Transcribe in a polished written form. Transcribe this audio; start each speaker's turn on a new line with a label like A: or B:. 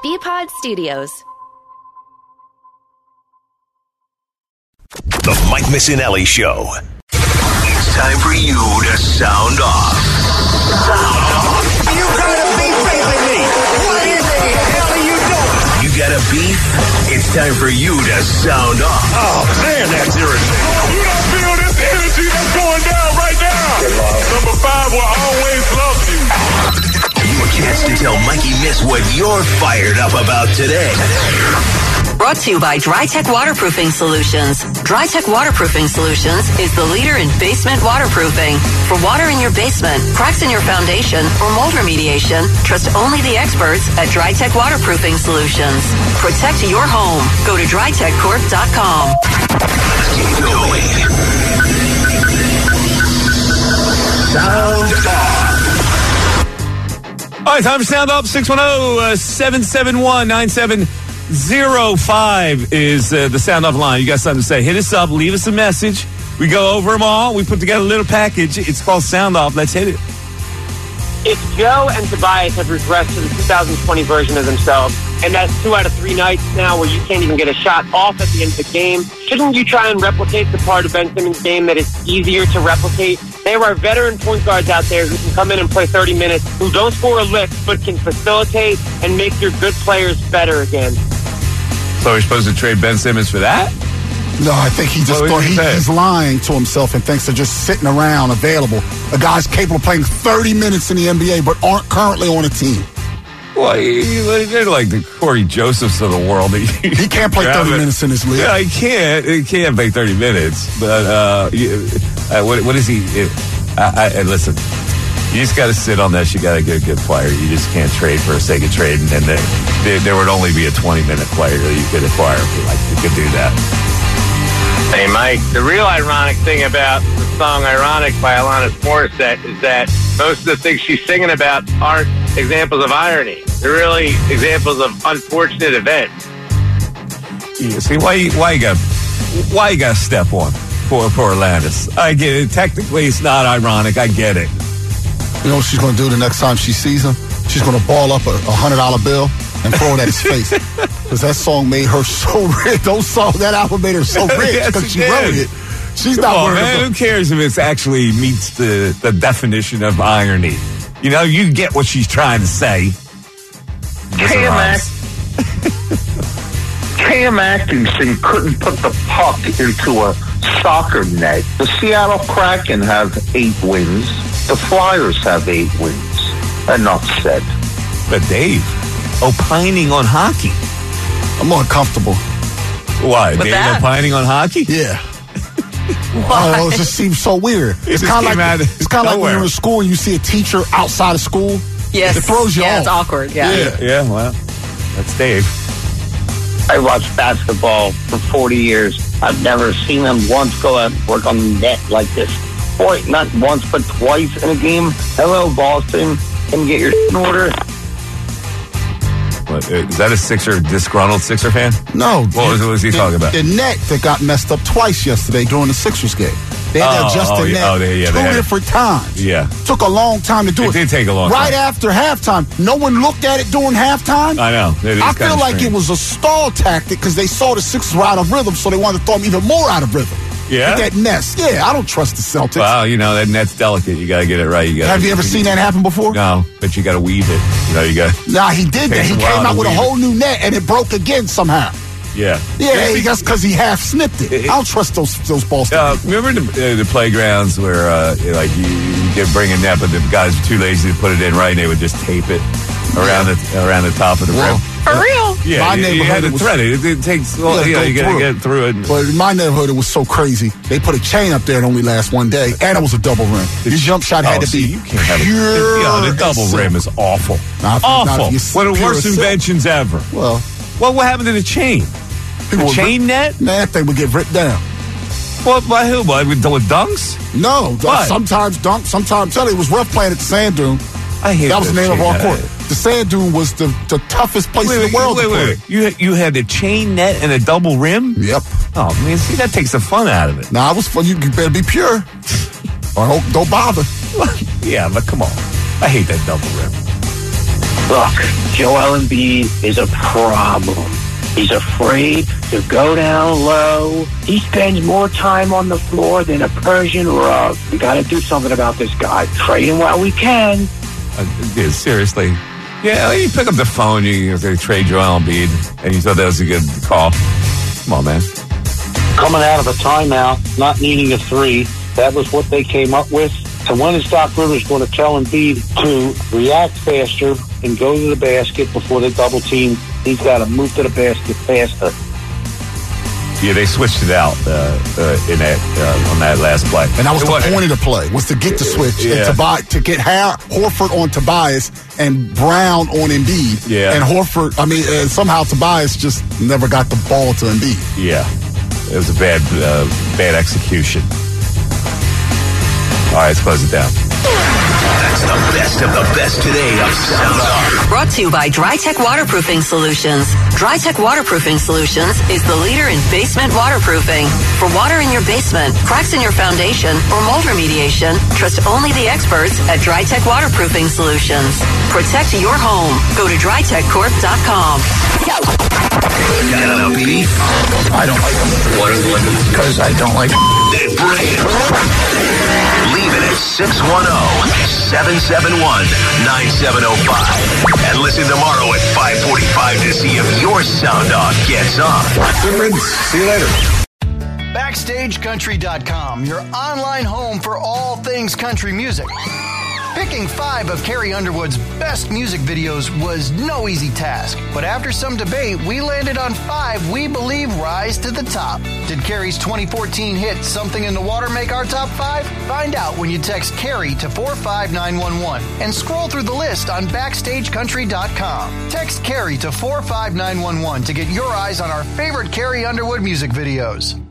A: BPod Studios.
B: The Mike Missinelli Show. It's time for you to sound off. Sound off.
C: You got a beef facing me. What in the hell are you doing?
B: You got a beef? It's time for you to sound off.
C: Oh, man, that's irritating.
D: You don't feel this energy that's going down right now. Number 5 will always love you.
B: Your chance to tell Mikey Miss what you're fired up about today.
E: Brought to you by DryTech Waterproofing Solutions. DryTech Waterproofing Solutions is the leader in basement waterproofing. For water in your basement, cracks in your foundation, or mold remediation, trust only the experts at DryTech Waterproofing Solutions. Protect your home. Go to DryTechCorp.com.
B: Keep going. Sound off.
F: All right, time for Sound Off. 610-771-9705 is the Sound Off line. You got something to say, hit us up, leave us a message. We go over them all. We put together a little package. It's called Sound Off. Let's hit it.
G: If Joe and Tobias have regressed to the 2020 version of themselves, and that's 2 out of 3 nights now where you can't even get a shot off at the end of the game, shouldn't you try and replicate the part of Ben Simmons' game that is easier to replicate? There are veteran point guards out there who can come in and play 30 minutes, who don't score a lick, but can facilitate and make your good players better again.
F: So we're supposed to trade Ben Simmons for that?
H: No, I think he just thought he's lying to himself and thinks they're just sitting around available. A guy's capable of playing 30 minutes in the NBA but aren't currently on a team.
F: Well, they're like the Corey Josephs of the world.
H: He can't play 30 minutes in this league.
F: Yeah, he can't. He can't play 30 minutes. But what is he? Listen, you just got to sit on this. You got to get a good player. You just can't trade for the sake of trading. And there would only be a 20-minute player that you could acquire if you could do that.
I: Hey, Mike, the real ironic thing about the song Ironic by Alanis Morissette is that most of the things she's singing about aren't examples of irony. They're really examples of unfortunate events.
F: Yeah, see, why you got to step on for Alanis? I get it. Technically, it's not ironic. I get it.
H: You know what she's going to do the next time she sees him? She's going to ball up a $100 bill and throw it at his face. Because that song made her so rich. That album made her so rich because she wrote it. She's not worried about it.
F: Who cares if it actually meets the definition of irony? You know, you get what she's trying to say.
J: Cam Atkinson couldn't put the puck into a soccer net. The Seattle Kraken have 8 wins. The Flyers have 8 wins. Enough said.
F: But Dave, opining on hockey.
H: I'm uncomfortable.
F: Why? Dave opining on hockey?
H: Yeah. Oh, it just seems so weird. It's kind of like when you're in school and you see a teacher outside of school.
E: Yes.
H: It throws you off.
E: It's awkward. Yeah.
F: Yeah, well, that's Dave.
J: I watched basketball for 40 years. I've never seen them once go out and work on the net like this. Boy, not once, but twice in a game. Hello, Boston. Can you get your in order?
F: What, is that a disgruntled Sixer fan?
H: No.
F: What was he talking about?
H: The net that got messed up twice yesterday during the Sixers game. They had to adjust the net 2 different times.
F: Yeah.
H: Took a long time to do it.
F: It did take a long time.
H: Right after halftime. No one looked at it during halftime.
F: I know.
H: I feel like it was a stall tactic because they saw the Sixers were out of rhythm, so they wanted to throw them even more out of rhythm.
F: Yeah?
H: With that mess. Yeah, I don't trust the Celtics.
F: Well, you know, that net's delicate. You got to get it right.
H: Have you ever seen that happen before?
F: No, but you got to weave it. You know, you got.
H: Nah, he did that. He came out with a whole new net, and it broke again somehow.
F: Yeah.
H: Yeah, that's because he half snipped it. I don't trust those Boston people.
F: Remember the playgrounds where, you bring a net, but the guys were too lazy to put it in right, and they would just tape it around the top of the rim.
E: For real?
F: Yeah,
H: my
F: you had to thread it. It takes, you got to get through it.
H: But in my neighborhood, it was so crazy. They put a chain up there and only lasts one day, and it was a double rim. Your jump shot had to be
F: you can't have the double rim is awful. Awful. One of the worst inventions ever.
H: Well,
F: what happened to the chain? The chain net?
H: That thing would get ripped down.
F: What, by who? With dunks?
H: No. Sometimes dunks, sometimes it was rough playing at the Sand Dune.
F: I hate
H: that was the name of our court. The Sand Dune was the toughest place in the world to play.
F: You had a chain net and a double rim?
H: Yep.
F: Oh, man, see, that takes the fun out of it.
H: Nah, it was fun. You better be pure. Or don't bother.
F: Yeah, but come on. I hate that double rim.
J: Look, Joel Embiid is a problem. He's afraid to go down low. He spends more time on the floor than a Persian rug. We got to do something about this guy. Trade him while we can.
F: Seriously. Yeah, you pick up the phone, you trade Joel Embiid, and you thought that was a good call. Come on, man.
A: Coming out of a timeout, not needing a three, that was what they came up with. And when is Doc Rivers going to tell Embiid to react faster and go to the basket before they double team? He's got to move to the basket faster.
F: Yeah, they switched it out in that on that last play.
H: And that was the point of the play, was to get the switch and to get Horford on Tobias and Brown on Embiid.
F: Yeah.
H: And Horford, somehow Tobias just never got the ball to Embiid.
F: Yeah. It was a bad execution. All right, let's close it down.
B: That's the best of the best today of Sound Off.
E: Brought to you by DryTech Waterproofing Solutions. DryTech Waterproofing Solutions is the leader in basement waterproofing. For water in your basement, cracks in your foundation, or mold remediation, trust only the experts at DryTech Waterproofing Solutions. Protect your home. Go to DryTechCorp.com.
B: Got a beef?
C: I don't like them.
B: What is it?
C: Because I don't like them.
B: Then bring it. Leave it at 610-771-9705. And listen tomorrow at 5:45 to see if your Sound Off gets on.
C: See you later.
K: BackstageCountry.com, your online home for all things country music. Picking 5 of Carrie Underwood's best music videos was no easy task, but after some debate, we landed on 5 we believe rise to the top. Did Carrie's 2014 hit Something in the Water make our top 5? Find out when you text Carrie to 45911 and scroll through the list on BackstageCountry.com. Text Carrie to 45911 to get your eyes on our favorite Carrie Underwood music videos.